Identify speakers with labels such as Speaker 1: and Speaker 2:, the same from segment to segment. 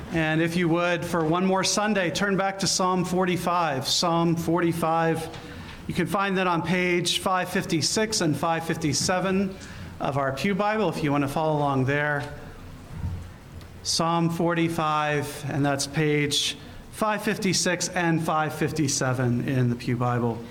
Speaker 1: And if you would, for one more Sunday, turn back to Psalm 45. Psalm 45. You can find that on page 556 and 557 of our Pew Bible if you want to follow along there. Psalm 45, and that's page 556 and 557 in the Pew Bible.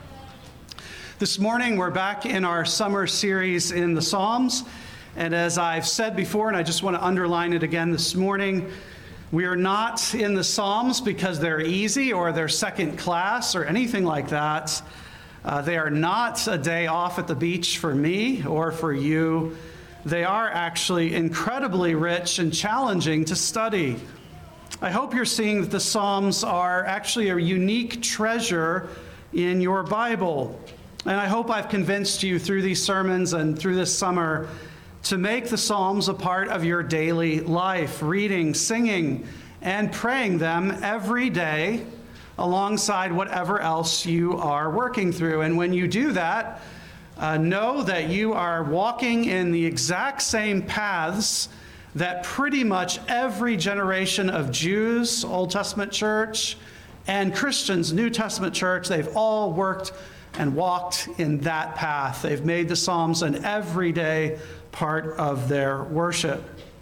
Speaker 1: This morning, we're back in our summer series in the Psalms. And as I've said before, and I just want to underline it again this morning, we are not in the Psalms because they're easy or they're second class or anything like that. They are not a day off at the beach for me or for you. They are actually incredibly rich and challenging to study. I hope you're seeing that the Psalms are actually a unique treasure in your Bible. And I hope I've convinced you through these sermons and through this summer to make the Psalms a part of your daily life, reading, singing, and praying them every day alongside whatever else you are working through. And when you do that, know that you are walking in the exact same paths that pretty much every generation of Jews, Old Testament church, and Christians, New Testament church, they've all worked and walked in that path. They've made the Psalms an everyday part of their worship.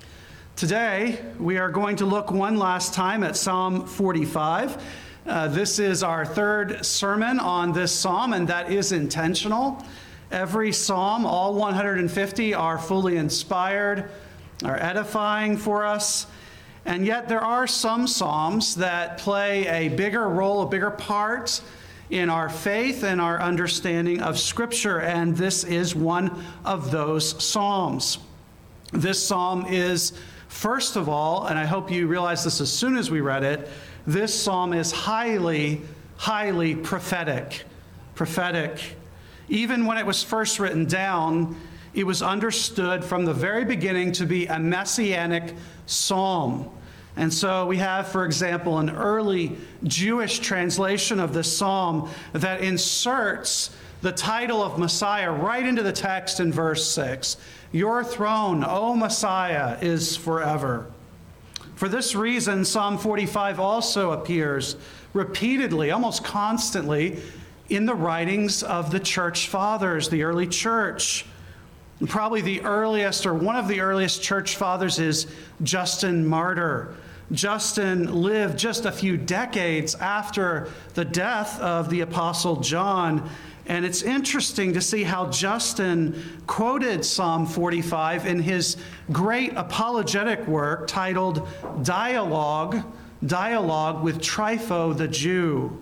Speaker 1: Today, we are going to look one last time at Psalm 45. This is our third sermon on this psalm, and that is intentional. Every psalm, all 150, are fully inspired, are edifying for us, and yet there are some psalms that play a bigger role, a bigger part in our faith and our understanding of Scripture, and this is one of those psalms. This psalm is, first of all, and I hope you realize this as soon as we read it, this psalm is highly, highly prophetic. Prophetic. Even when it was first written down, it was understood from the very beginning to be a messianic psalm. And so we have, for example, an early Jewish translation of this psalm that inserts the title of Messiah right into the text in verse 6. Your throne, O Messiah, is forever. For this reason, Psalm 45 also appears repeatedly, almost constantly, in the writings of the church fathers, the early church. And probably the earliest, or one of the earliest church fathers is Justin Martyr. Justin lived just a few decades after the death of the Apostle John. And it's interesting to see how Justin quoted Psalm 45 in his great apologetic work titled Dialogue with Trypho the Jew.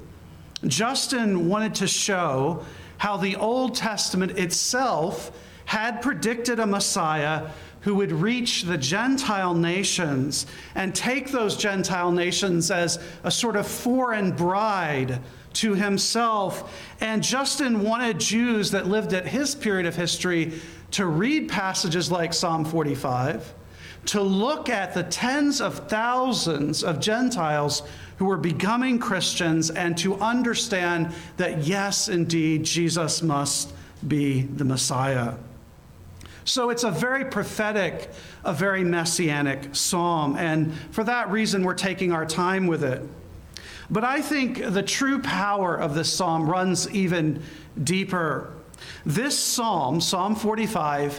Speaker 1: Justin wanted to show how the Old Testament itself had predicted a Messiah who would reach the Gentile nations and take those Gentile nations as a sort of foreign bride to himself. And Justin wanted Jews that lived at his period of history to read passages like Psalm 45, to look at the tens of thousands of Gentiles who were becoming Christians, and to understand that, yes, indeed, Jesus must be the Messiah. So it's a very prophetic, a very messianic psalm, and for that reason, we're taking our time with it. But I think the true power of this psalm runs even deeper. This psalm, Psalm 45,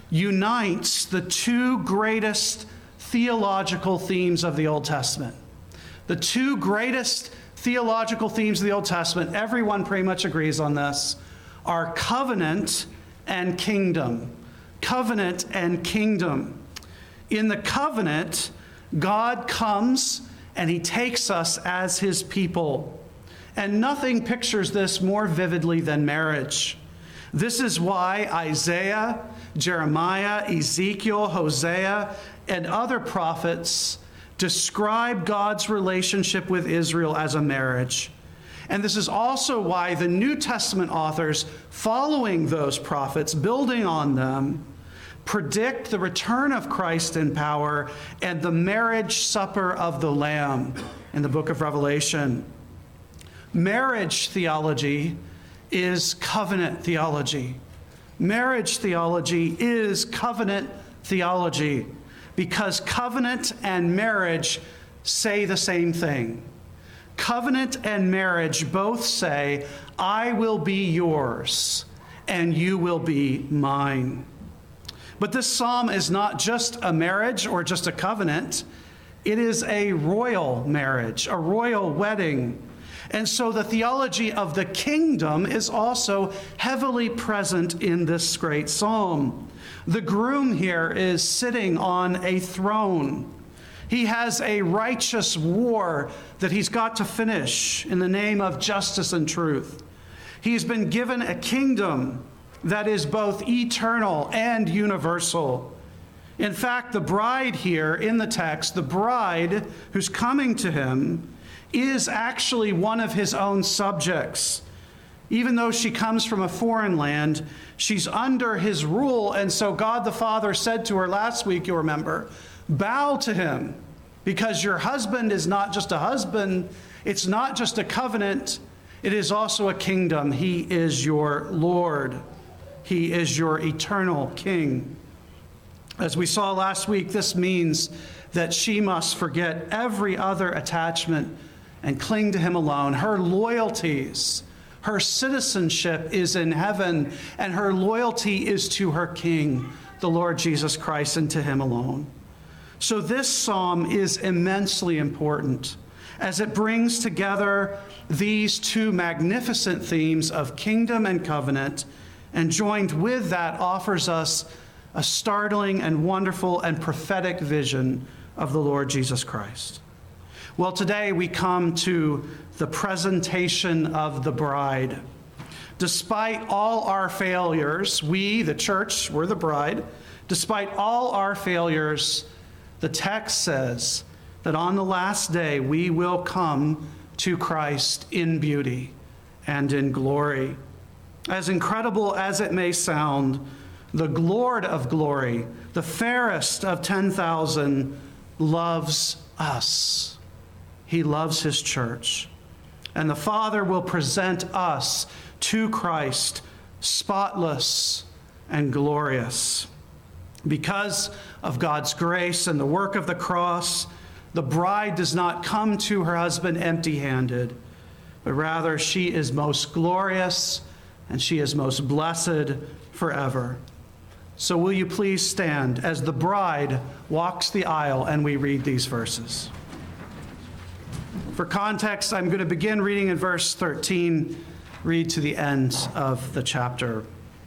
Speaker 1: unites the two greatest theological themes of the Old Testament. The two greatest theological themes of the Old Testament, everyone pretty much agrees on this, are covenant and kingdom. Covenant and kingdom. In the covenant, God comes and he takes us as his people. And nothing pictures this more vividly than marriage. This is why Isaiah, Jeremiah, Ezekiel, Hosea, and other prophets describe God's relationship with Israel as a marriage. And this is also why the New Testament authors, following those prophets, building on them, predict the return of Christ in power and the marriage supper of the Lamb in the book of Revelation. Marriage theology is covenant theology. Marriage theology is covenant theology because covenant and marriage say the same thing. Covenant and marriage both say, I will be yours and you will be mine. But this psalm is not just a marriage or just a covenant. It is a royal marriage, a royal wedding. And so the theology of the kingdom is also heavily present in this great psalm. The groom here is sitting on a throne. He has a righteous war that he's got to finish in the name of justice and truth. He's been given a kingdom that is both eternal and universal. In fact, the bride here in the text, the bride who's coming to him, is actually one of his own subjects. Even though she comes from a foreign land, she's under his rule. And so God the Father said to her last week, you'll remember, bow to him, because your husband is not just a husband, it's not just a covenant, it is also a kingdom. He is your Lord. He is your eternal king. As we saw last week, this means that she must forget every other attachment and cling to him alone. Her loyalties, her citizenship is in heaven, and her loyalty is to her King, the Lord Jesus Christ, and to him alone. So this psalm is immensely important as it brings together these two magnificent themes of kingdom and covenant, and joined with that offers us a startling and wonderful and prophetic vision of the Lord Jesus Christ. Well, today we come to the presentation of the bride. Despite all our failures, we, the church, we're the bride. Despite all our failures, the text says that on the last day we will come to Christ in beauty and in glory. As incredible as it may sound, the Lord of glory, the fairest of 10,000, loves us. He loves his church. And the Father will present us to Christ, spotless and glorious. Because of God's grace and the work of the cross, the bride does not come to her husband empty-handed, but rather she is most glorious and she is most blessed forever. So will you please stand as the bride walks the aisle and we read these verses. For context, I'm going to begin reading in verse 13, read to the end of the chapter.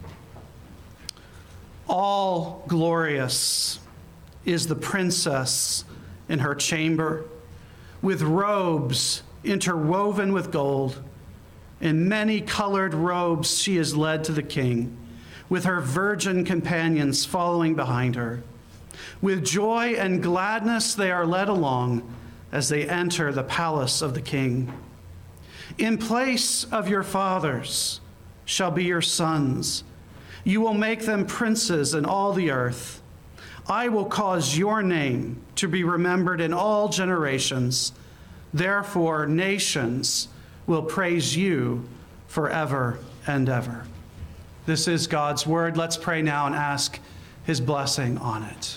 Speaker 1: All glorious is the princess in her chamber, with robes interwoven with gold. In many colored robes she is led to the king, with her virgin companions following behind her. With joy and gladness they are led along as they enter the palace of the king. In place of your fathers shall be your sons. You will make them princes in all the earth. I will cause your name to be remembered in all generations. Therefore, nations will praise you forever and ever. This is God's word. Let's pray now and ask his blessing on it.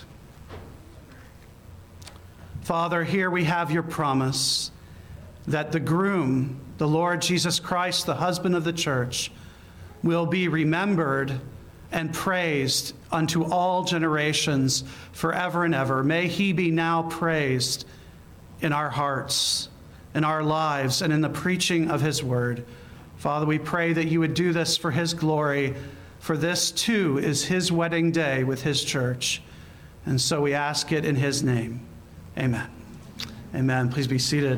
Speaker 1: Father, here we have your promise that the groom, the Lord Jesus Christ, the husband of the church, will be remembered and praised unto all generations forever and ever. May he be now praised in our hearts, in our lives, and in the preaching of his word. Father, we pray that you would do this for his glory, for this too is his wedding day with his church. And so we ask it in his name. Amen. Amen. Please be seated.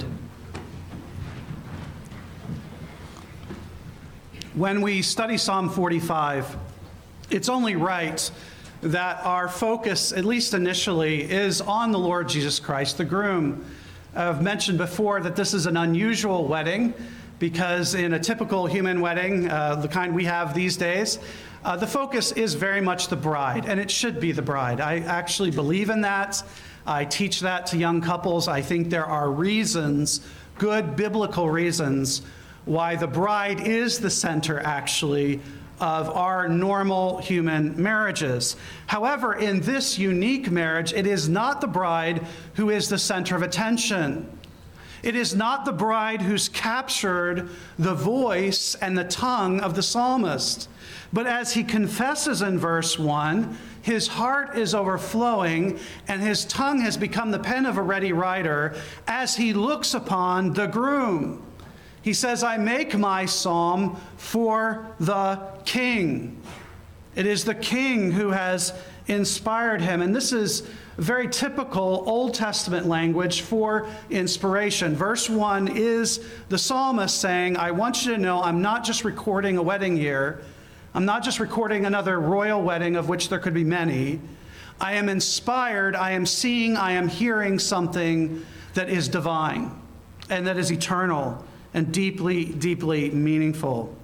Speaker 1: When we study Psalm 45, it's only right that our focus, at least initially, is on the Lord Jesus Christ, the groom. I've mentioned before that this is an unusual wedding because in a typical human wedding, the kind we have these days, the focus is very much the bride, and it should be the bride. I actually believe in that. I teach that to young couples. I think there are reasons, good biblical reasons, why the bride is the center, actually, of our normal human marriages. However, in this unique marriage, it is not the bride who is the center of attention. It is not the bride who's captured the voice and the tongue of the psalmist. But as he confesses in verse 1, his heart is overflowing and his tongue has become the pen of a ready writer as he looks upon the groom. He says, I make my psalm for the king. It is the king who has inspired him. And this is very typical Old Testament language for inspiration. Verse 1 is the psalmist saying, I want you to know I'm not just recording a wedding here. I'm not just recording another royal wedding of which there could be many. I am inspired, I am seeing, I am hearing something that is divine and that is eternal and deeply, deeply meaningful.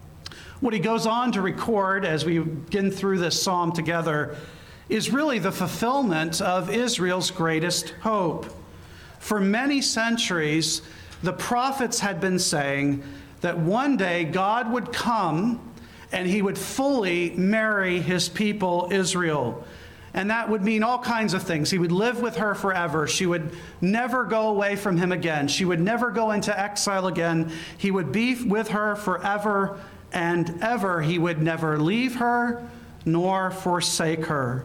Speaker 1: What he goes on to record as we begin through this psalm together is really the fulfillment of Israel's greatest hope. For many centuries, the prophets had been saying that one day God would come and he would fully marry his people, Israel. And that would mean all kinds of things. He would live with her forever. She would never go away from him again. She would never go into exile again. He would be with her forever and ever. He would never leave her nor forsake her.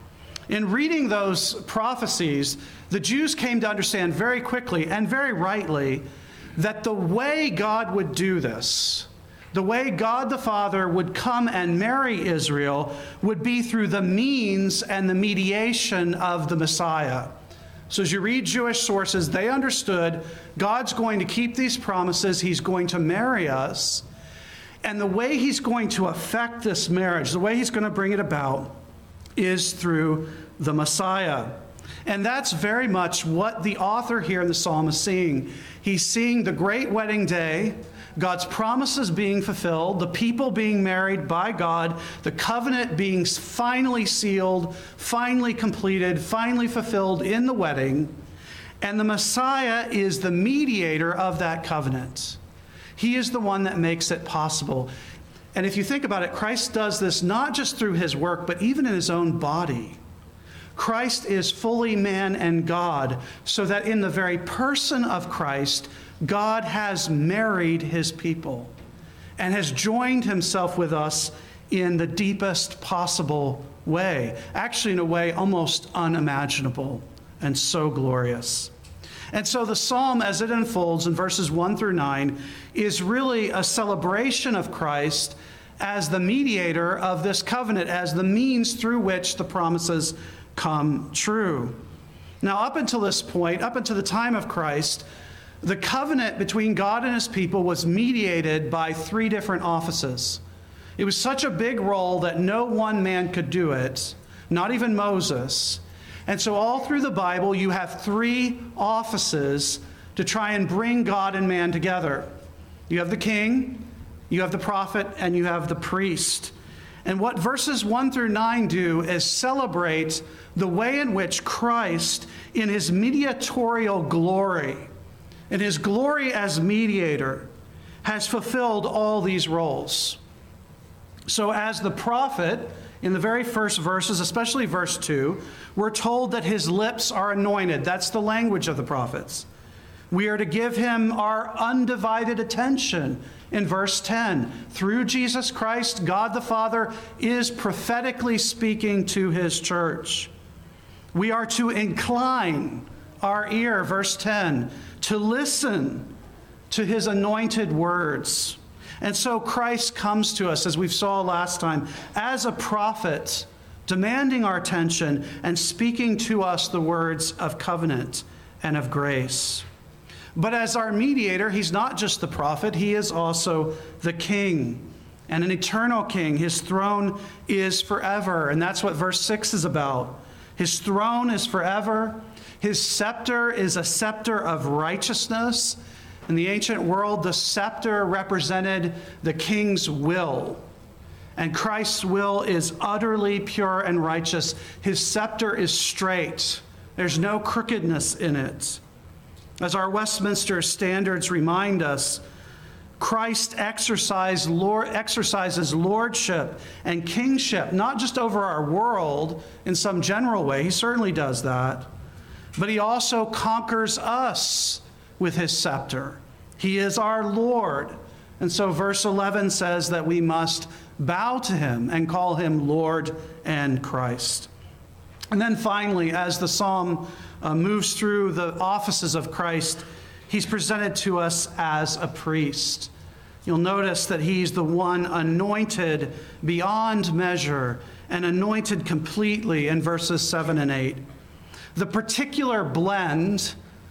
Speaker 1: In reading those prophecies, the Jews came to understand very quickly and very rightly that the way God would do this, the way God the Father would come and marry Israel, would be through the means and the mediation of the Messiah. So as you read Jewish sources, they understood God's going to keep these promises. He's going to marry us. And the way he's going to affect this marriage, the way he's going to bring it about, is through the Messiah. And that's very much what the author here in the psalm is seeing. He's seeing the great wedding day, God's promises being fulfilled, the people being married by God, the covenant being finally sealed, finally completed, finally fulfilled in the wedding. And the Messiah is the mediator of that covenant. He is the one that makes it possible. And if you think about it, Christ does this not just through his work, but even in his own body. Christ is fully man and God, so that in the very person of Christ, God has married his people and has joined himself with us in the deepest possible way, actually in a way almost unimaginable and so glorious. And so the psalm, as it unfolds in verses 1 through 9, is really a celebration of Christ as the mediator of this covenant, as the means through which the promises come true. Now, up until this point, up until the time of Christ, the covenant between God and his people was mediated by three different offices. It was such a big role that no one man could do it, not even Moses. And so all through the Bible, you have three offices to try and bring God and man together. You have the king, you have the prophet, and you have the priest. And what verses 1 through 9 do is celebrate the way in which Christ, in his mediatorial glory, in his glory as mediator, has fulfilled all these roles. So as the prophet, in the very first verses, especially verse 2, we're told that his lips are anointed. That's the language of the prophets. We are to give him our undivided attention in verse 10. Through Jesus Christ, God the Father is prophetically speaking to his church. We are to incline our ear, verse 10, to listen to his anointed words. And so Christ comes to us, as we saw last time, as a prophet, demanding our attention and speaking to us the words of covenant and of grace. But as our mediator, he's not just the prophet, he is also the king, and an eternal king. His throne is forever, and that's what verse 6 is about. His throne is forever. His scepter is a scepter of righteousness. In the ancient world, the scepter represented the king's will. And Christ's will is utterly pure and righteous. His scepter is straight. There's no crookedness in it. As our Westminster standards remind us, Christ exercises lordship and kingship, not just over our world in some general way. He certainly does that. But he also conquers us with his scepter. He is our Lord. And so verse 11 says that we must bow to him and call him Lord and Christ. And then finally, as the psalm moves through the offices of Christ, he's presented to us as a priest. You'll notice that he's the one anointed beyond measure and anointed completely in verses 7 and 8. The particular blend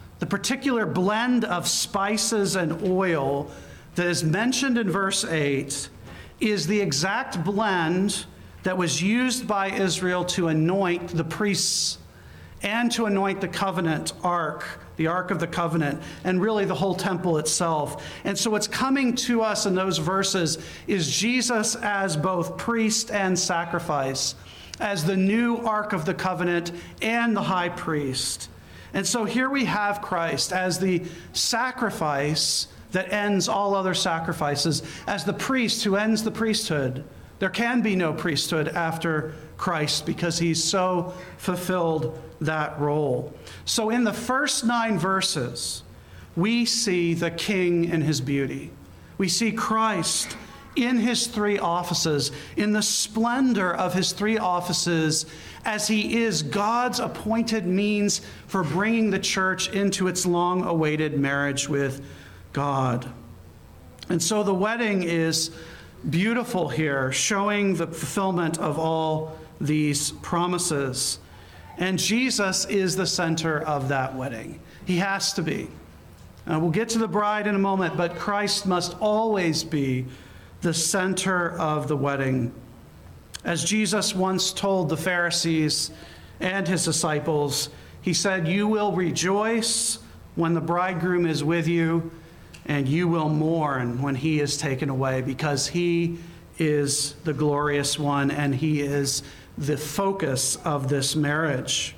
Speaker 1: of spices and oil that is mentioned in verse 8 is the exact blend that was used by Israel to anoint the priests and to anoint the covenant ark, the Ark of the Covenant, and really the whole temple itself. And so what's coming to us in those verses is Jesus as both priest and sacrifice, as the new Ark of the Covenant and the high priest. And so here we have Christ as the sacrifice that ends all other sacrifices, as the priest who ends the priesthood. There can be no priesthood after Christ because he's so fulfilled that role. So in the first 9 verses, we see the King in his beauty. We see Christ in his 3 offices, in the splendor of his 3 offices, as he is God's appointed means for bringing the church into its long-awaited marriage with God. And so the wedding is beautiful here, showing the fulfillment of all these promises. And Jesus is the center of that wedding. He has to be. We'll get to the bride in a moment, but Christ must always be the center of the wedding. As Jesus once told the Pharisees and his disciples, he said, "You will rejoice when the bridegroom is with you, and you will mourn when he is taken away," because he is the glorious one and he is the focus of this marriage.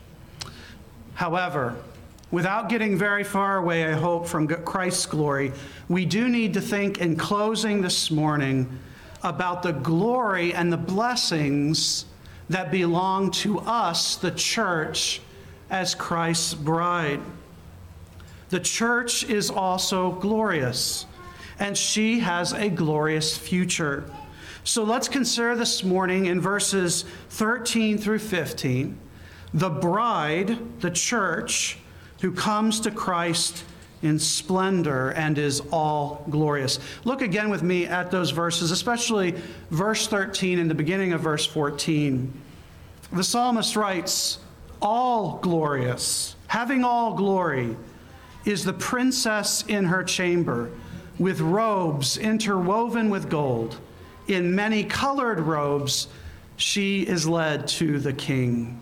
Speaker 1: However, without getting very far away, I hope, from Christ's glory, we do need to think in closing this morning about the glory and the blessings that belong to us, the church, as Christ's bride. The church is also glorious, and she has a glorious future. So let's consider this morning in verses 13 through 15, the bride, the church, who comes to Christ in splendor and is all glorious. Look again with me at those verses, especially verse 13 and the beginning of verse 14. The psalmist writes, "All glorious, having all glory, is the princess in her chamber, with robes interwoven with gold. In many colored robes, she is led to the king."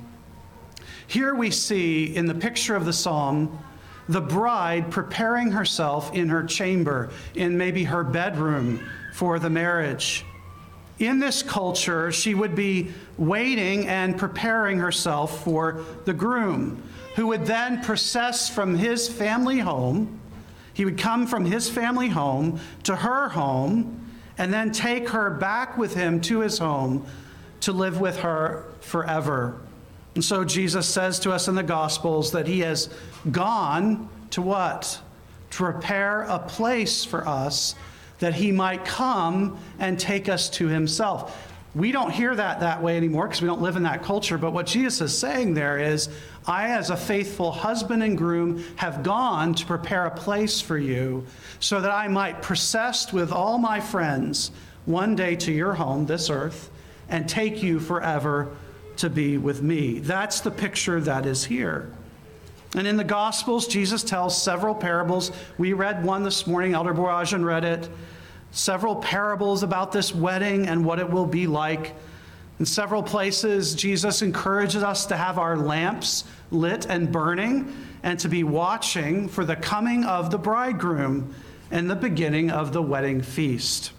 Speaker 1: Here we see in the picture of the psalm, the bride preparing herself in her chamber, in maybe her bedroom for the marriage. In this culture, she would be waiting and preparing herself for the groom, who would then process from his family home. He would come from his family home to her home and then take her back with him to his home to live with her forever. And so Jesus says to us in the Gospels that he has gone to what? To prepare a place for us that he might come and take us to himself. We don't hear that way anymore because we don't live in that culture. But what Jesus is saying there is, I, as a faithful husband and groom, have gone to prepare a place for you so that I might process with all my friends one day to your home, this earth, and take you forever to be with me. That's the picture that is here. And in the Gospels, Jesus tells several parables. We read one this morning. Elder Borajan read it. Several parables about this wedding and what it will be like. In several places, Jesus encourages us to have our lamps lit and burning and to be watching for the coming of the bridegroom and the beginning of the wedding feast.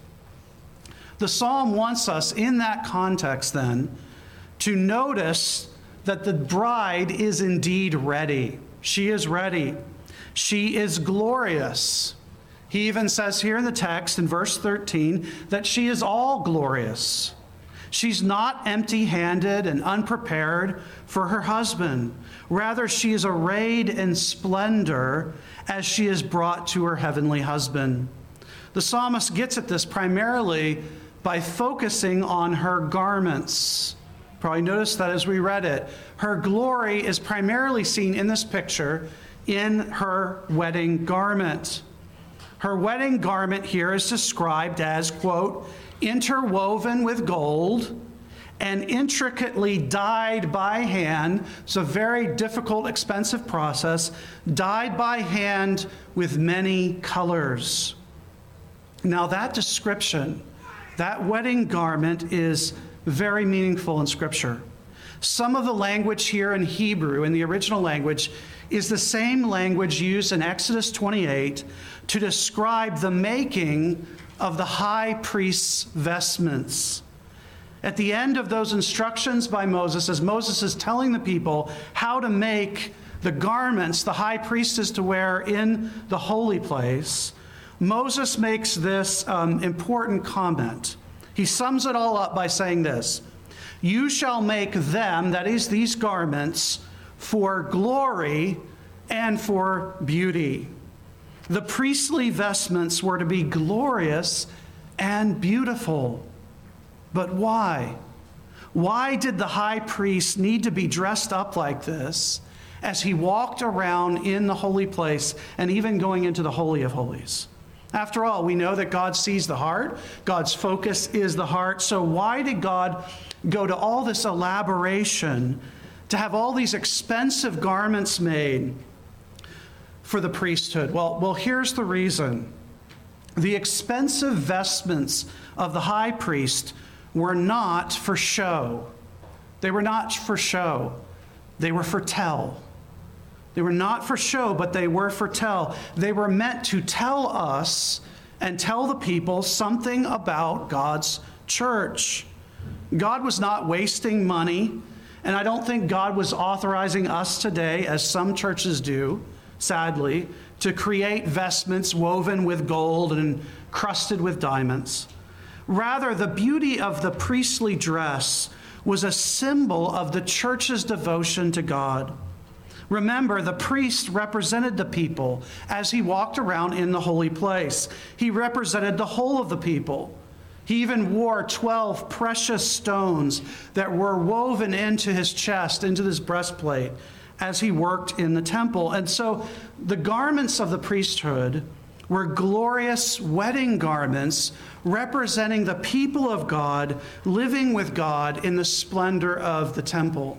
Speaker 1: The psalm wants us in that context then to notice that the bride is indeed ready. She is ready. She is glorious. He even says here in the text in verse 13 that she is all glorious. She's not empty-handed and unprepared for her husband. Rather, she is arrayed in splendor as she is brought to her heavenly husband. The psalmist gets at this primarily by focusing on her garments. Probably noticed that as we read it. Her glory is primarily seen in this picture in her wedding garment. Her wedding garment here is described as, quote, interwoven with gold and intricately dyed by hand. It's a very difficult, expensive process, dyed by hand with many colors. Now that description, that wedding garment is very meaningful in Scripture. Some of the language here in Hebrew, in the original language, is the same language used in Exodus 28 to describe the making of the high priest's vestments. At the end of those instructions by Moses, as Moses is telling the people how to make the garments the high priest is to wear in the holy place, Moses makes this important comment. He sums it all up by saying this: you shall make them, that is, these garments, for glory and for beauty. The priestly vestments were to be glorious and beautiful. But why? Why did the high priest need to be dressed up like this as he walked around in the holy place and even going into the Holy of Holies? After all, we know that God sees the heart. God's focus is the heart. So why did God go to all this elaboration to have all these expensive garments made for the priesthood? Well, here's the reason. The expensive vestments of the high priest were not for show. They were not for show. They were for tell. They were not for show, but they were for tell. They were meant to tell us and tell the people something about God's church. God was not wasting money, and I don't think God was authorizing us today, as some churches do, sadly, to create vestments woven with gold and crusted with diamonds. Rather, the beauty of the priestly dress was a symbol of the church's devotion to God. Remember, the priest represented the people as he walked around in the holy place. He represented the whole of the people. He even wore 12 precious stones that were woven into his chest, into his breastplate, as he worked in the temple. And so the garments of the priesthood were glorious wedding garments representing the people of God living with God in the splendor of the temple.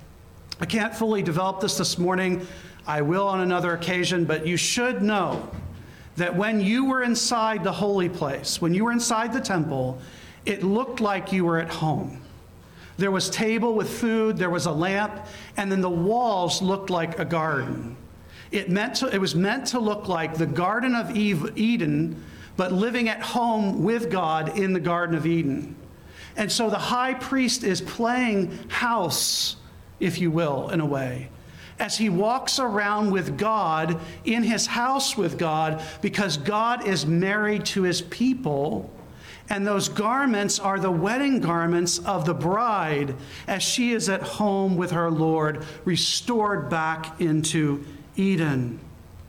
Speaker 1: I can't fully develop this morning. I will on another occasion, but you should know that when you were inside the holy place, when you were inside the temple, it looked like you were at home. There was table with food, there was a lamp, and then the walls looked like a garden. It was meant to look like the Garden of Eden, but living at home with God in the Garden of Eden. And so the high priest is playing house, if you will, in a way, as he walks around with God, in his house with God, because God is married to his people. And those garments are the wedding garments of the bride as she is at home with her Lord, restored back into Eden.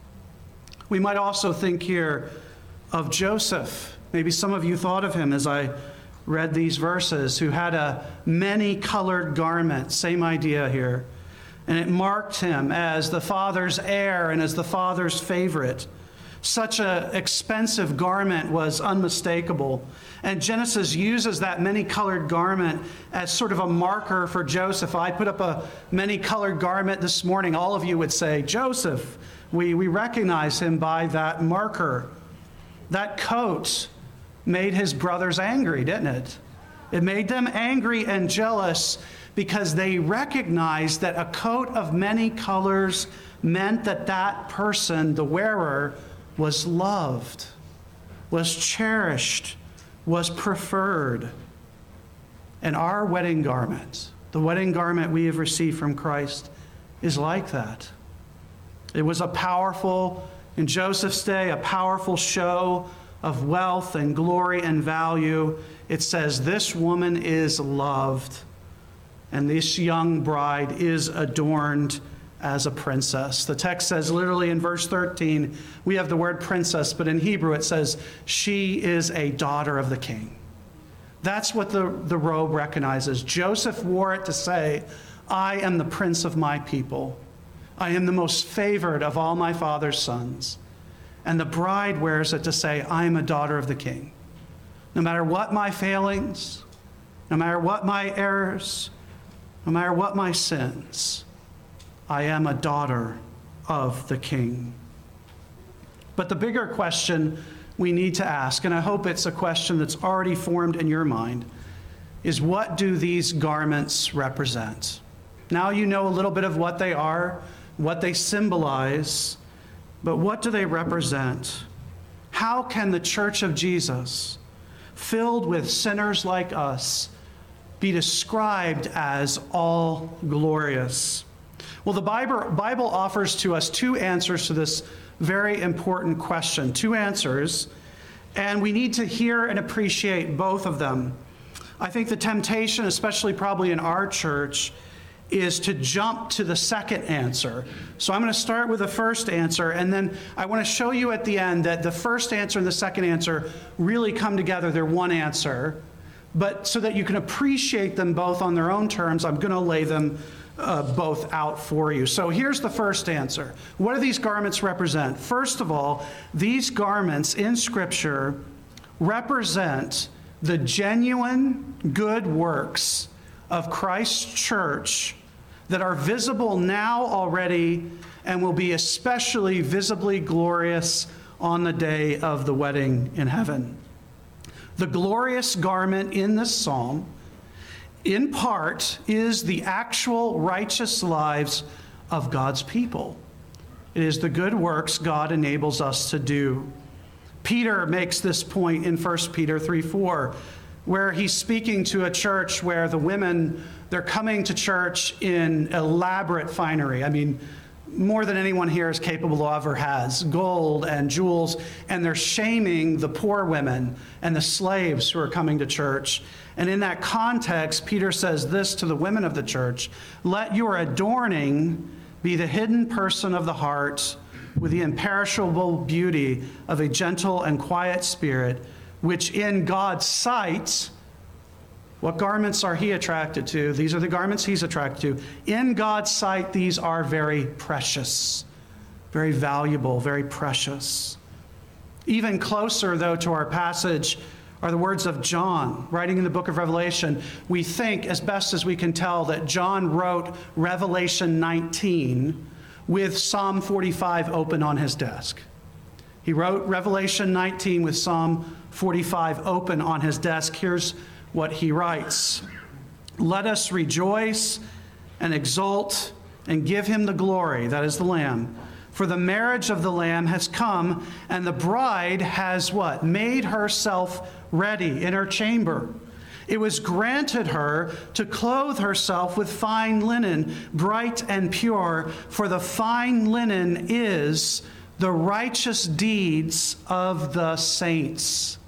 Speaker 1: We might also think here of Joseph. Maybe some of you thought of him as I read these verses, who had a many-colored garment. Same idea here. And it marked him as the father's heir and as the father's favorite. Such an expensive garment was unmistakable. And Genesis uses that many-colored garment as sort of a marker for Joseph. If I put up a many-colored garment this morning, all of you would say, Joseph. We recognize him by that marker. That coat made his brothers angry, didn't it? It made them angry and jealous because they recognized that a coat of many colors meant that that person, the wearer, was loved, was cherished, was preferred. And our wedding garment, the wedding garment we have received from Christ, is like that. It was a powerful In Joseph's day, a powerful show of wealth and glory and value. It says, this woman is loved, and this young bride is adorned as a princess. The text says literally in verse 13, we have the word princess, but in Hebrew it says, she is a daughter of the king. That's what the robe recognizes. Joseph wore it to say, I am the prince of my people. I am the most favored of all my father's sons. And the bride wears it to say, I am a daughter of the king. No matter what my failings, no matter what my errors, no matter what my sins, I am a daughter of the king. But the bigger question we need to ask, and I hope it's a question that's already formed in your mind, is what do these garments represent? Now you know a little bit of what they are, what they symbolize, but what do they represent? How can the church of Jesus, filled with sinners like us, be described as all glorious? Well, the Bible offers to us two answers to this very important question, two answers, and we need to hear and appreciate both of them. I think the temptation, especially probably in our church, is to jump to the second answer. So I'm going to start with the first answer, and then I want to show you at the end that the first answer and the second answer really come together. They're one answer. But so that you can appreciate them both on their own terms, I'm going to lay them both out for you. So here's the first answer. What do these garments represent? First of all, these garments in Scripture represent the genuine good works of Christ's church that are visible now already and will be especially visibly glorious on the day of the wedding in heaven. The glorious garment in this psalm, in part, is the actual righteous lives of God's people. It is the good works God enables us to do. Peter makes this point in 1 Peter 3:4, where he's speaking to a church where the women, they're coming to church in elaborate finery. I mean, more than anyone here is capable of or has, gold and jewels, and they're shaming the poor women and the slaves who are coming to church. And in that context, Peter says this to the women of the church: let your adorning be the hidden person of the heart with the imperishable beauty of a gentle and quiet spirit, which in God's sight, what garments are he attracted to? These are the garments he's attracted to. In God's sight, these are very precious, very valuable, very precious. Even closer, though, to our passage are the words of John, writing in the book of Revelation. We think, as best as we can tell, that John wrote Revelation 19 with Psalm 45 open on his desk. He wrote Revelation 19 with Psalm 45 open on his desk. Here's what he writes: let us rejoice and exult and give him the glory, that is the Lamb. For the marriage of the Lamb has come, and the bride has what? Made herself ready in her chamber. It was granted her to clothe herself with fine linen, bright and pure, for the fine linen is the righteous deeds of the saints.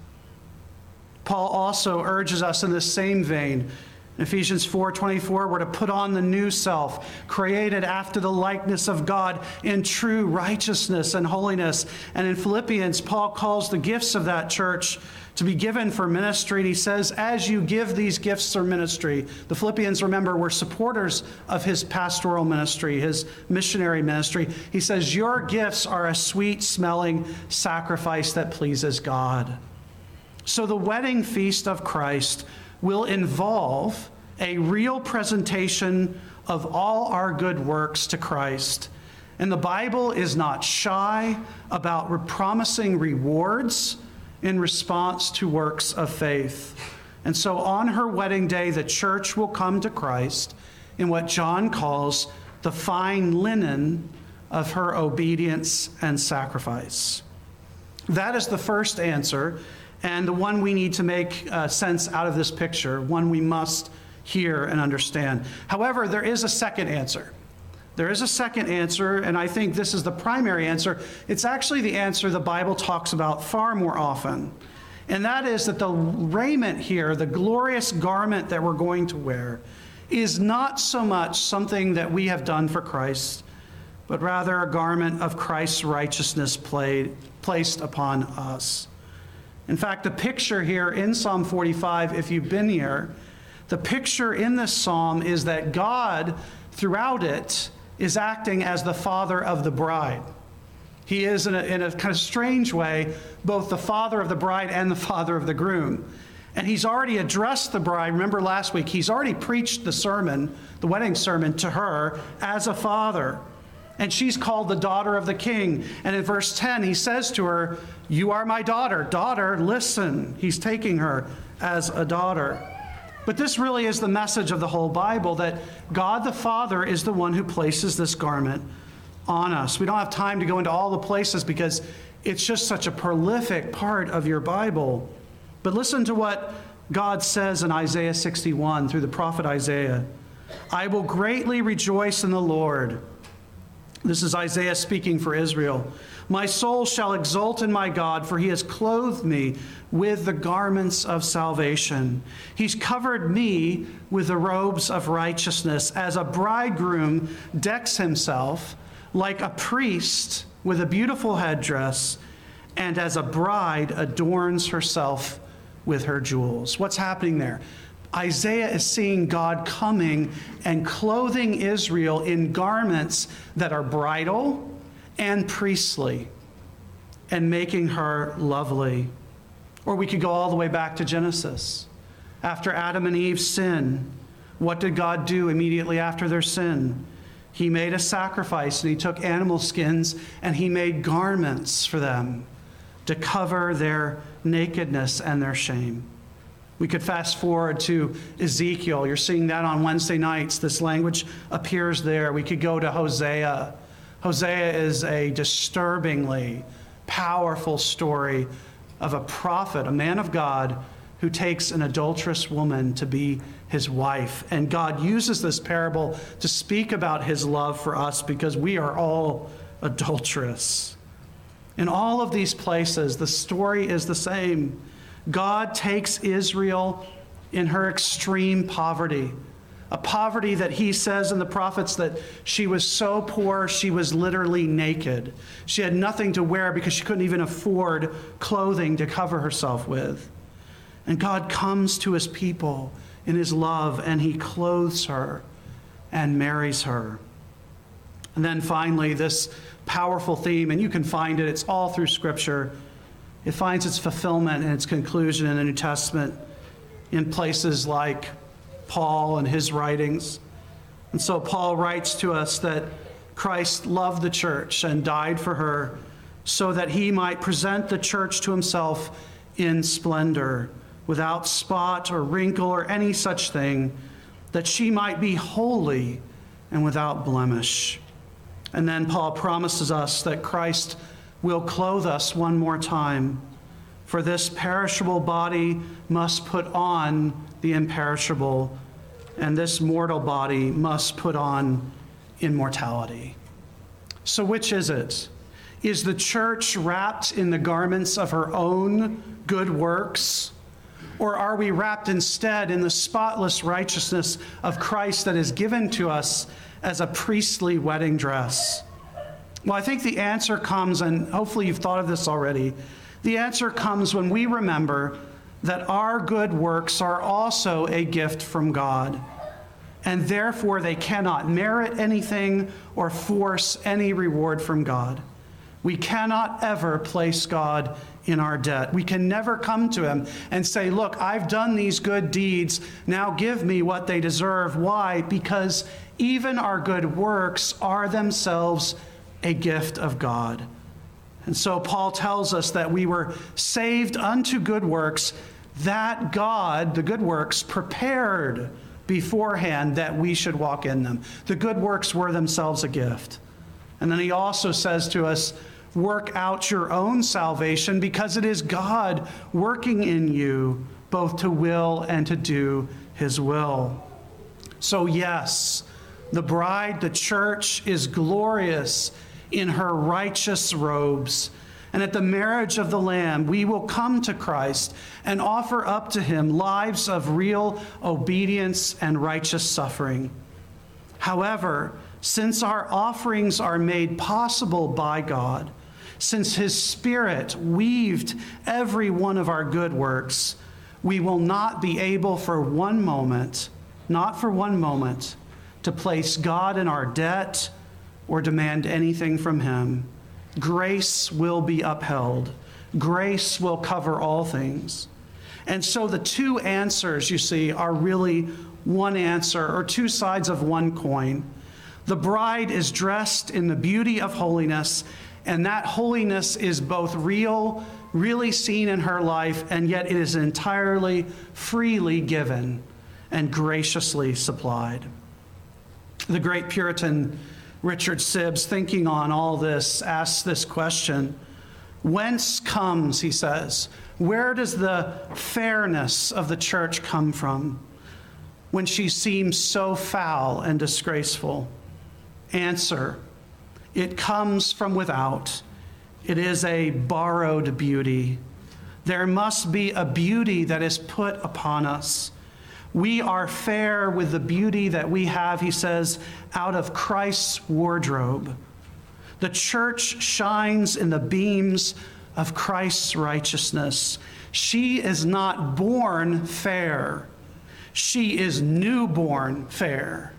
Speaker 1: Paul also urges us in the same vein. In Ephesians 4:24, we're to put on the new self, created after the likeness of God in true righteousness and holiness. And in Philippians, Paul calls the gifts of that church to be given for ministry. And he says, as you give these gifts for ministry, the Philippians, remember, were supporters of his pastoral ministry, his missionary ministry. He says, your gifts are a sweet-smelling sacrifice that pleases God. So the wedding feast of Christ will involve a real presentation of all our good works to Christ. And the Bible is not shy about promising rewards in response to works of faith. And so on her wedding day, the church will come to Christ in what John calls the fine linen of her obedience and sacrifice. That is the first answer, and the one we need to make sense out of this picture, one we must hear and understand. However, there is a second answer. There is a second answer, and I think this is the primary answer. It's actually the answer the Bible talks about far more often. And that is that the raiment here, the glorious garment that we're going to wear, is not so much something that we have done for Christ, but rather a garment of Christ's righteousness placed upon us. In fact, the picture here in Psalm 45, if you've been here, the picture in this psalm is that God, throughout it, is acting as the father of the bride. He is, in a kind of strange way, both the father of the bride and the father of the groom. And he's already addressed the bride. Remember last week, he's already preached the sermon, the wedding sermon, to her as a father. And she's called the daughter of the king. And in verse 10, he says to her, "You are my daughter. Daughter, listen." He's taking her as a daughter. But this really is the message of the whole Bible, that God the Father is the one who places this garment on us. We don't have time to go into all the places because it's just such a prolific part of your Bible. But listen to what God says in Isaiah 61 through the prophet Isaiah. "I will greatly rejoice in the Lord." This is Isaiah speaking for Israel. "My soul shall exult in my God, for he has clothed me with the garments of salvation. He's covered me with the robes of righteousness, as a bridegroom decks himself, like a priest with a beautiful headdress, and as a bride adorns herself with her jewels." What's happening there? Isaiah is seeing God coming and clothing Israel in garments that are bridal and priestly, and making her lovely. Or we could go all the way back to Genesis. After Adam and Eve sinned, what did God do immediately after their sin? He made a sacrifice, and he took animal skins, and he made garments for them to cover their nakedness and their shame. We could fast forward to Ezekiel. You're seeing that on Wednesday nights. This language appears there. We could go to Hosea. Hosea is a disturbingly powerful story of a prophet, a man of God, who takes an adulterous woman to be his wife. And God uses this parable to speak about his love for us because we are all adulterous. In all of these places, the story is the same. God takes Israel in her extreme poverty, a poverty that he says in the prophets that she was so poor she was literally naked. She had nothing to wear because she couldn't even afford clothing to cover herself with. And God comes to his people in his love, and he clothes her and marries her. And then finally, this powerful theme, and you can find it, it's all through Scripture. It finds its fulfillment and its conclusion in the New Testament in places like Paul and his writings. And so Paul writes to us that Christ loved the church and died for her so that he might present the church to himself in splendor, without spot or wrinkle or any such thing, that she might be holy and without blemish. And then Paul promises us that Christ will clothe us one more time. For this perishable body must put on the imperishable, and this mortal body must put on immortality. So which is it? Is the church wrapped in the garments of her own good works? Or are we wrapped instead in the spotless righteousness of Christ that is given to us as a priestly wedding dress? Well, I think the answer comes, and hopefully you've thought of this already, the answer comes when we remember that our good works are also a gift from God, and therefore they cannot merit anything or force any reward from God. We cannot ever place God in our debt. We can never come to him and say, "Look, I've done these good deeds, now give me what they deserve." Why? Because even our good works are themselves a gift of God. And so Paul tells us that we were saved unto good works that God, the good works, prepared beforehand that we should walk in them. The good works were themselves a gift. And then he also says to us, work out your own salvation because it is God working in you both to will and to do his will. So yes, The bride, the church, is glorious in her righteous robes. And at the marriage of the Lamb, we will come to Christ and offer up to him lives of real obedience and righteous suffering. However, since our offerings are made possible by God, since his Spirit weaved every one of our good works, we will not be able for one moment, not for one moment, to place God in our debt or demand anything from him. Grace will be upheld. Grace will cover all things. And so the two answers, you see, are really one answer, or two sides of one coin. The bride is dressed in the beauty of holiness, and that holiness is both real, really seen in her life, and yet it is entirely freely given and graciously supplied. The great Puritan Richard Sibbes, thinking on all this, asks this question: whence comes, he says, where does the fairness of the church come from when she seems so foul and disgraceful? Answer: it comes from without. It is a borrowed beauty. There must be a beauty that is put upon us. We are fair with the beauty that we have, he says, out of Christ's wardrobe. The church shines in the beams of Christ's righteousness. She is not born fair. She is newborn fair,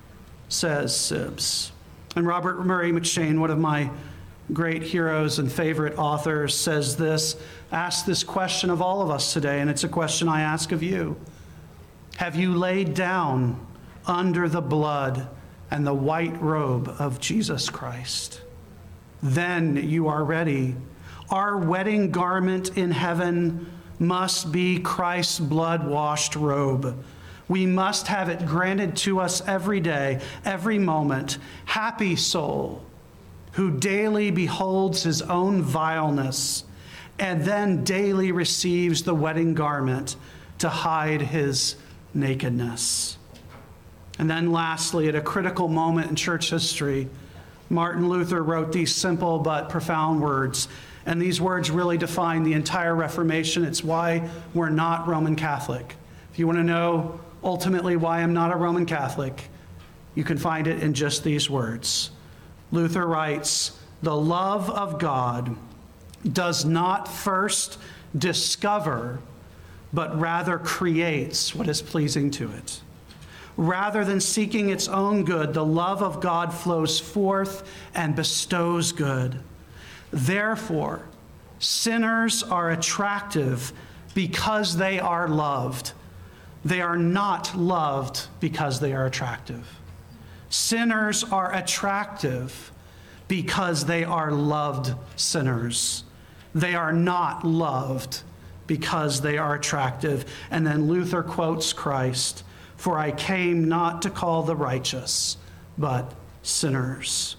Speaker 1: says Sibbes. And Robert Murray McCheyne, one of my great heroes and favorite authors, says this, asks this question of all of us today, and it's a question I ask of you. Have you laid down under the blood and the white robe of Jesus Christ? Then you are ready. Our wedding garment in heaven must be Christ's blood-washed robe. We must have it granted to us every day, every moment. Happy soul, who daily beholds his own vileness and then daily receives the wedding garment to hide his nakedness. And then lastly, at a critical moment in church history, Martin Luther wrote these simple but profound words. And these words really define the entire Reformation. It's why we're not Roman Catholic. If you want to know ultimately why I'm not a Roman Catholic, you can find it in just these words. Luther writes, "The love of God does not first discover, but rather creates what is pleasing to it. Rather than seeking its own good, the love of God flows forth and bestows good. Therefore, sinners are attractive because they are loved. They are not loved because they are attractive. Sinners are attractive because they are loved sinners. They are not loved because they are attractive." And then Luther quotes Christ, "For I came not to call the righteous, but sinners."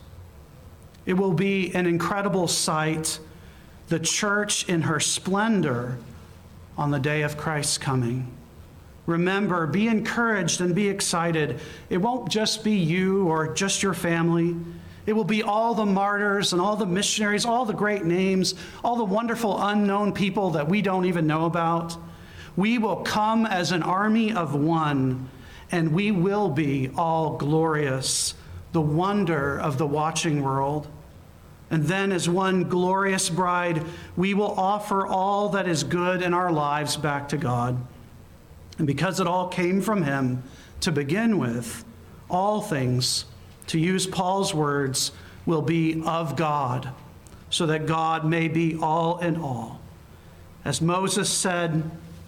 Speaker 1: It will be an incredible sight, the church in her splendor on the day of Christ's coming. Remember, be encouraged and be excited. It won't just be you or just your family. It will be all the martyrs and all the missionaries, all the great names, all the wonderful unknown people that we don't even know about. We will come as an army of one, and we will be all glorious, the wonder of the watching world. And then as one glorious bride, we will offer all that is good in our lives back to God. And because it all came from him to begin with, all things, to use Paul's words, will be of God, so that God may be all in all. As Moses said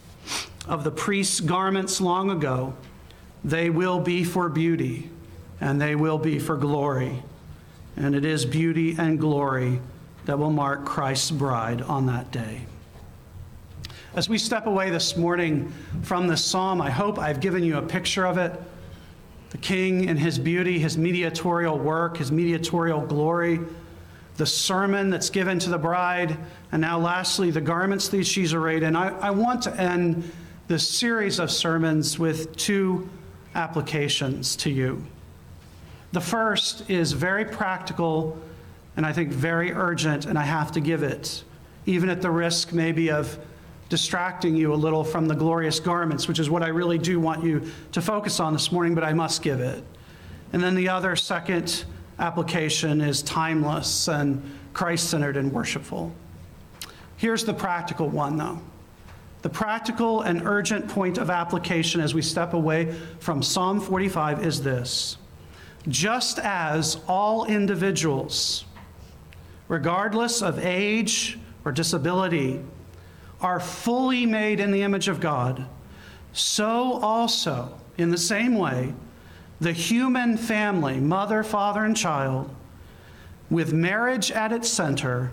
Speaker 1: of the priest's garments long ago, they will be for beauty, and they will be for glory. And it is beauty and glory that will mark Christ's bride on that day. As we step away this morning from this psalm, I hope I've given you a picture of it. The King in his beauty, his mediatorial work, his mediatorial glory, the sermon that's given to the bride, and now lastly, the garments that she's arrayed in. I want to end this series of sermons with two applications to you. The first is very practical and I think very urgent, and I have to give it, even at the risk maybe of distracting you a little from the glorious garments, which is what I really do want you to focus on this morning, but I must give it. And then the other second application is timeless and Christ-centered and worshipful. Here's the practical one, though. The practical and urgent point of application as we step away from Psalm 45 is this: just as all individuals, regardless of age or disability, are fully made in the image of God, so also, in the same way, the human family, mother, father, and child, with marriage at its center,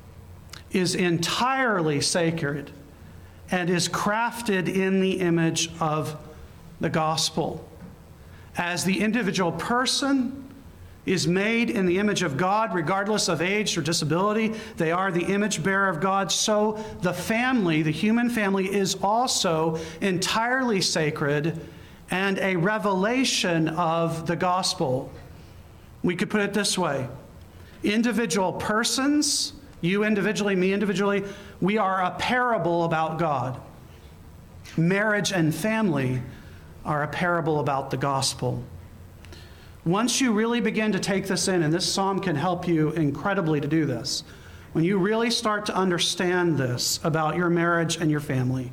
Speaker 1: is entirely sacred and is crafted in the image of the gospel. As the individual person is made in the image of God, regardless of age or disability, they are the image bearer of God, so the family, the human family, is also entirely sacred and a revelation of the gospel. We could put it this way: individual persons, you individually, me individually, we are a parable about God. Marriage and family are a parable about the gospel. Once you really begin to take this in, and this psalm can help you incredibly to do this, when you really start to understand this about your marriage and your family,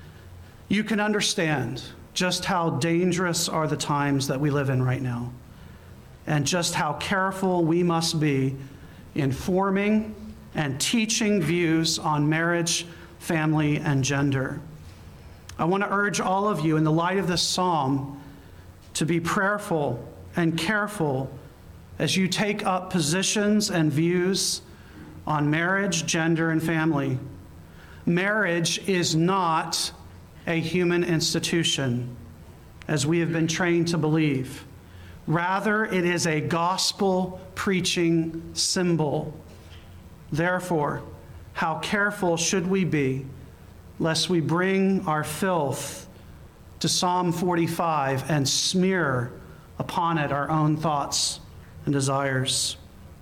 Speaker 1: you can understand just how dangerous are the times that we live in right now, and just how careful we must be in forming and teaching views on marriage, family, and gender. I want to urge all of you, in the light of this psalm, to be prayerful and careful as you take up positions and views on marriage, gender, and family. Marriage is not a human institution, as we have been trained to believe. Rather, it is a gospel-preaching symbol. Therefore, how careful should we be lest we bring our filth to Psalm 45 and smear upon it our own thoughts and desires.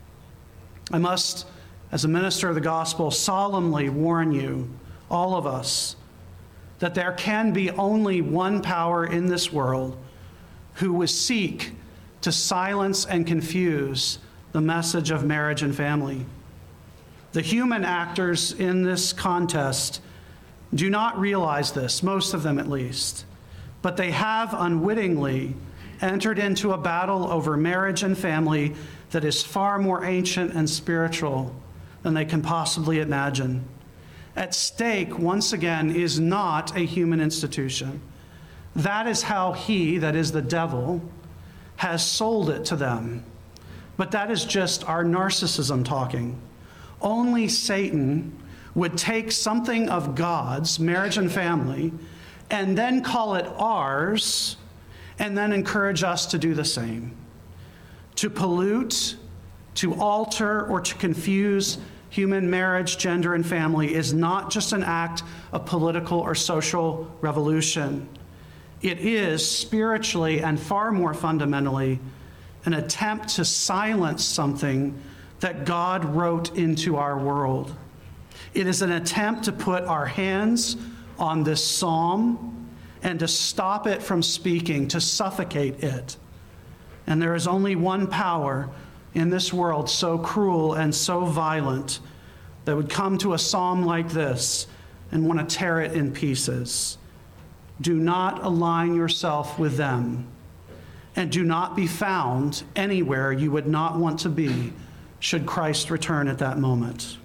Speaker 1: I must, as a minister of the gospel, solemnly warn you, all of us, that there can be only one power in this world who would seek to silence and confuse the message of marriage and family. The human actors in this contest do not realize this, most of them at least, but they have unwittingly entered into a battle over marriage and family that is far more ancient and spiritual than they can possibly imagine. At stake, once again, is not a human institution. That is how he, that is the devil, has sold it to them. But that is just our narcissism talking. Only Satan would take something of God's, marriage and family, and then call it ours, and then encourage us to do the same. To pollute, to alter, or to confuse human marriage, gender, and family is not just an act of political or social revolution. It is spiritually and far more fundamentally an attempt to silence something that God wrote into our world. It is an attempt to put our hands on this psalm and to stop it from speaking, to suffocate it. And there is only one power in this world so cruel and so violent that would come to a psalm like this and want to tear it in pieces. Do not align yourself with them, and do not be found anywhere you would not want to be should Christ return at that moment.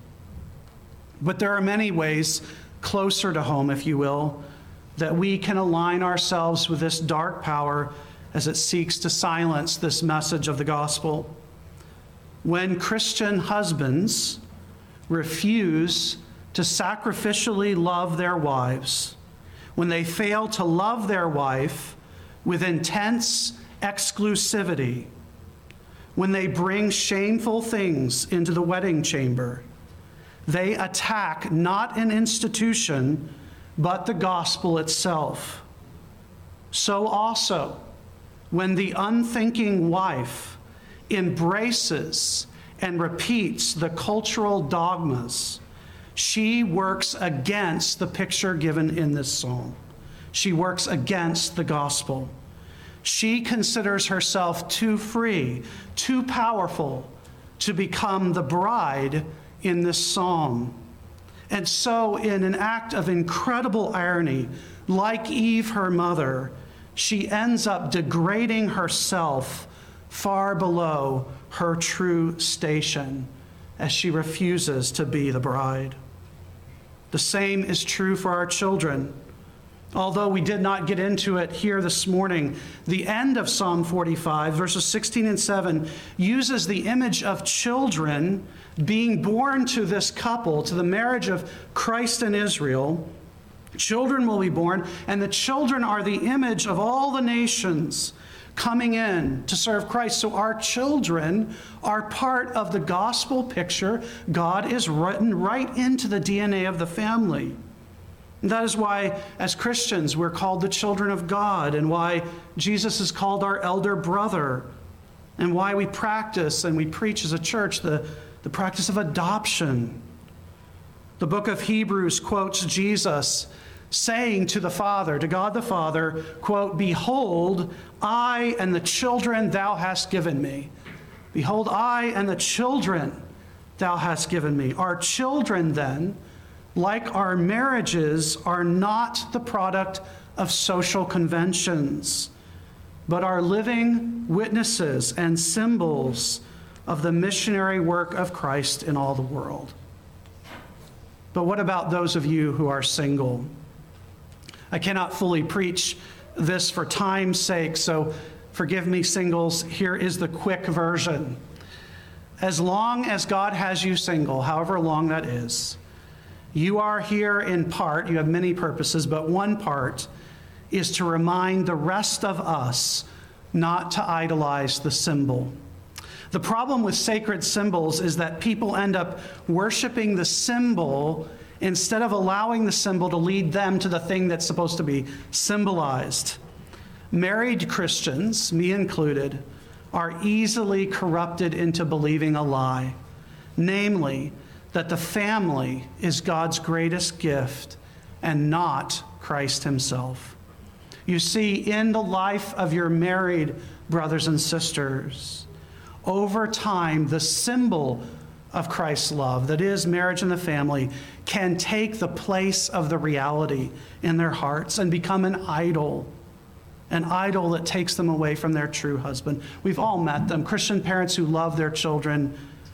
Speaker 1: But there are many ways closer to home, if you will, that we can align ourselves with this dark power as it seeks to silence this message of the gospel. When Christian husbands refuse to sacrificially love their wives, when they fail to love their wife with intense exclusivity, when they bring shameful things into the wedding chamber, they attack not an institution, but the gospel itself. So also, when the unthinking wife embraces and repeats the cultural dogmas, she works against the picture given in this psalm. She works against the gospel. She considers herself too free, too powerful to become the bride in this psalm. And so, in an act of incredible irony, like Eve, her mother, she ends up degrading herself far below her true station as she refuses to be the bride. The same is true for our children. Although we did not get into it here this morning, the end of Psalm 45, verses 16 and 7, uses the image of children being born to this couple, to the marriage of Christ and Israel. Children will be born, and the children are the image of all the nations coming in to serve Christ. So our children are part of the gospel picture. God is written right into the DNA of the family. And that is why, as Christians, we're called the children of God, and why Jesus is called our elder brother, and why we practice and we preach as a church the practice of adoption. The book of Hebrews quotes Jesus saying to the Father, to God the Father, quote, "Behold, I and the children thou hast given me." Behold, I and the children thou hast given me. Our children, then, like our marriages, are not the product of social conventions, but are living witnesses and symbols of the missionary work of Christ in all the world. But what about those of you who are single? I cannot fully preach this for time's sake, so forgive me, singles. Here is the quick version. As long as God has you single, however long that is, you are here in part, you have many purposes, but one part is to remind the rest of us not to idolize the symbol. The problem with sacred symbols is that people end up worshiping the symbol instead of allowing the symbol to lead them to the thing that's supposed to be symbolized. Married Christians, me included, are easily corrupted into believing a lie, namely, that the family is God's greatest gift and not Christ himself. You see, in the life of your married brothers and sisters, over time, the symbol of Christ's love, that is marriage and the family, can take the place of the reality in their hearts and become an idol that takes them away from their true husband. We've all met them, Christian parents who love their children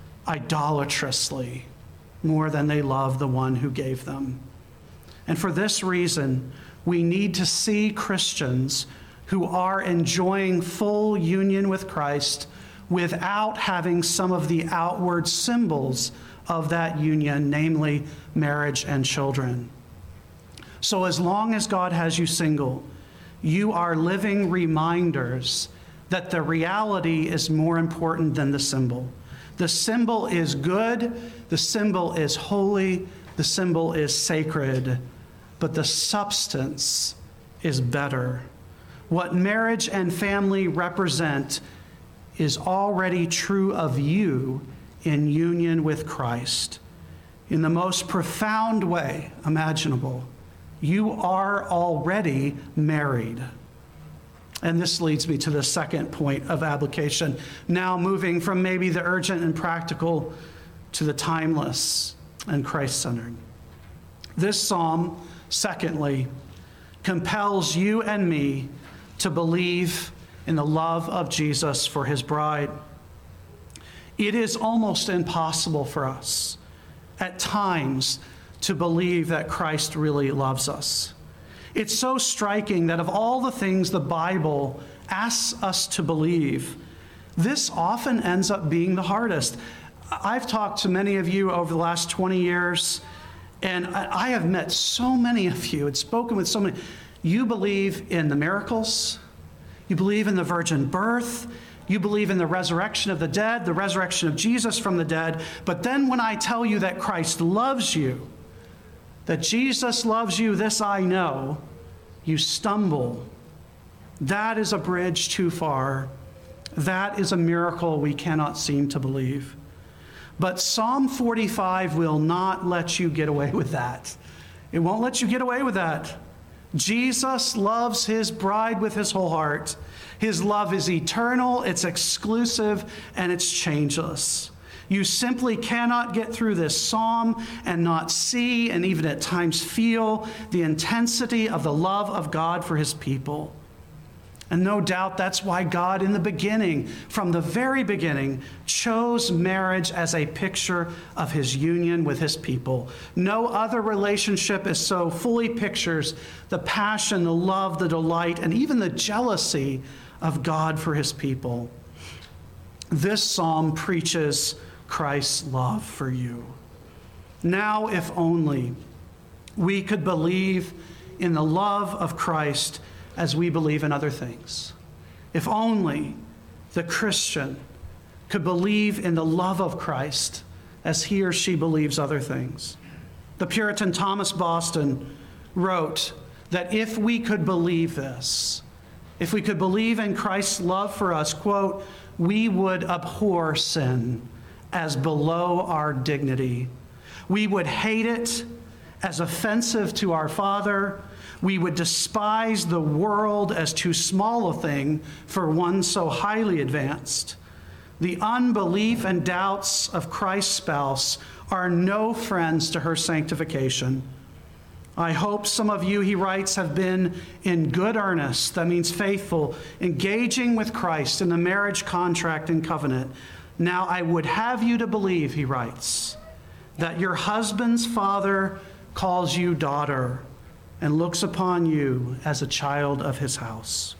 Speaker 1: idolatrously more than they love the one who gave them. And for this reason, we need to see Christians who are enjoying full union with Christ without having some of the outward symbols of that union, namely marriage and children. So as long as God has you single, you are living reminders that the reality is more important than the symbol. The symbol is good, the symbol is holy, the symbol is sacred, but the substance is better. What marriage and family represent is already true of you in union with Christ. In the most profound way imaginable, you are already married. And this leads me to the second point of application. Now moving from maybe the urgent and practical to the timeless and Christ-centered. This psalm, secondly, compels you and me to believe in the love of Jesus for his bride. It is almost impossible for us at times to believe that Christ really loves us. It's so striking that of all the things the Bible asks us to believe, this often ends up being the hardest. I've talked to many of you over the last 20 years, and I have met so many of you and spoken with so many. You believe in the miracles. You believe in the virgin birth. You believe in the resurrection of the dead, the resurrection of Jesus from the dead. But then when I tell you that Christ loves you, that Jesus loves you, this I know, you stumble. That is a bridge too far. That is a miracle we cannot seem to believe. But Psalm 45 will not let you get away with that. It won't let you get away with that. Jesus loves his bride with his whole heart. His love is eternal, it's exclusive, and it's changeless. You simply cannot get through this psalm and not see, and even at times feel, the intensity of the love of God for his people. And no doubt that's why God in the beginning, from the very beginning, chose marriage as a picture of his union with his people. No other relationship is so fully pictures the passion, the love, the delight, and even the jealousy of God for his people. This psalm preaches Christ's love for you. Now, if only we could believe in the love of Christ as we believe in other things. If only the Christian could believe in the love of Christ as he or she believes other things. The Puritan Thomas Boston wrote that if we could believe this, if we could believe in Christ's love for us, quote, we would abhor sin as below our dignity. We would hate it as offensive to our Father. We would despise the world as too small a thing for one so highly advanced. The unbelief and doubts of Christ's spouse are no friends to her sanctification. I hope some of you, he writes, have been in good earnest, that means faithful, engaging with Christ in the marriage contract and covenant. Now I would have you to believe, he writes, that your husband's father calls you daughter and looks upon you as a child of his house.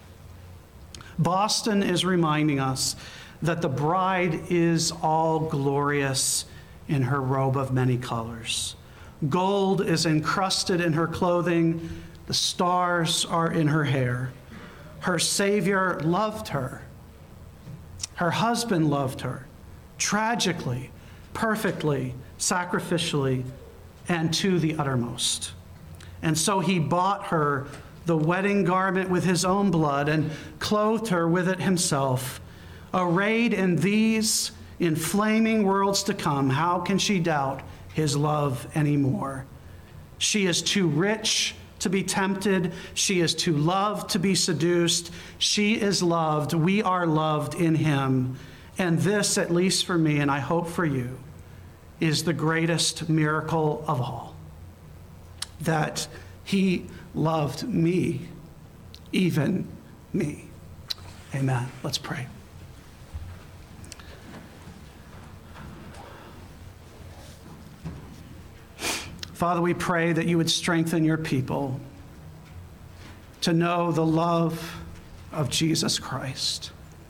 Speaker 1: Boston is reminding us that the bride is all glorious in her robe of many colors. Gold is encrusted in her clothing. The stars are in her hair. Her Savior loved her. Her husband loved her tragically, perfectly, sacrificially, and to the uttermost. And so he bought her the wedding garment with his own blood and clothed her with it himself. Arrayed in these inflaming worlds to come, how can she doubt his love anymore? She is too rich to be tempted. She is too loved to be seduced. She is loved. We are loved in him. And this, at least for me, and I hope for you, is the greatest miracle of all. That he loved me, even me. Amen. Let's pray. Father, we pray that you would strengthen your people to know the love of Jesus Christ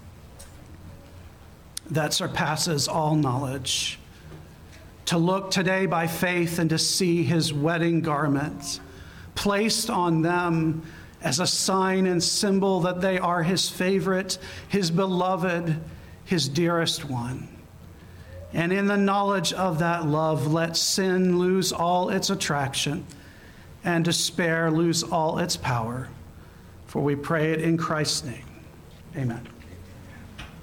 Speaker 1: that surpasses all knowledge, to look today by faith and to see his wedding garments placed on them as a sign and symbol that they are his favorite, his beloved, his dearest one. And in the knowledge of that love, let sin lose all its attraction and despair lose all its power. For we pray it in Christ's name. Amen.